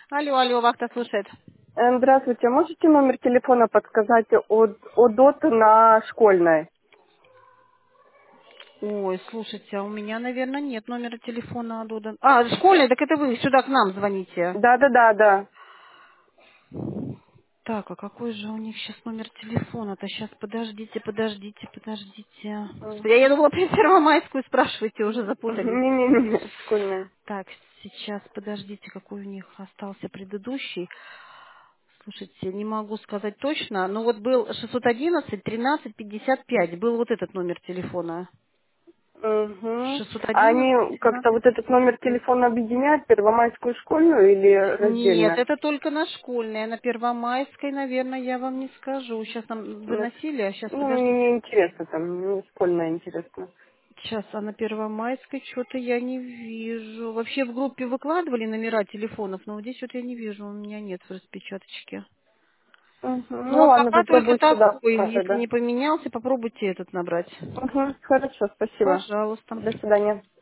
Алло, алло, вахта слушает. Здравствуйте, можете номер телефона подсказать от доты на школьной? Ой, слушайте, а у меня, наверное, нет номера телефона Адуда. А, школьный, так это вы сюда к нам звоните. Да. Так, а какой же у них сейчас номер телефона-то? Сейчас, подождите. Господи, я думала, про Первомайскую спрашиваете, уже запутались. Не, школьная. Так, сейчас, подождите, какой у них остался предыдущий. Слушайте, не могу сказать точно, но вот был 611 13 55, был вот этот номер телефона. Угу. А 611 они как-то 13 вот этот номер 55. телефона объединяют, первомайскую школьную или Нет, раздельно? это только на школьной, а на Первомайской, наверное, я вам не скажу. Сейчас нам выносили, а сейчас, Ну, мне не подождите. интересно там, мне школьная интересно. Сейчас, а на Первомайской что-то я не вижу. Вообще в группе выкладывали номера телефонов, но вот здесь вот я не вижу, у меня нет в распечаточке. Угу. Ну Ну вот ладно, пока только попробую сюда такой. пока Если тогда. не поменялся, попробуйте этот набрать. Угу. Хорошо, спасибо. Пожалуйста. До свидания.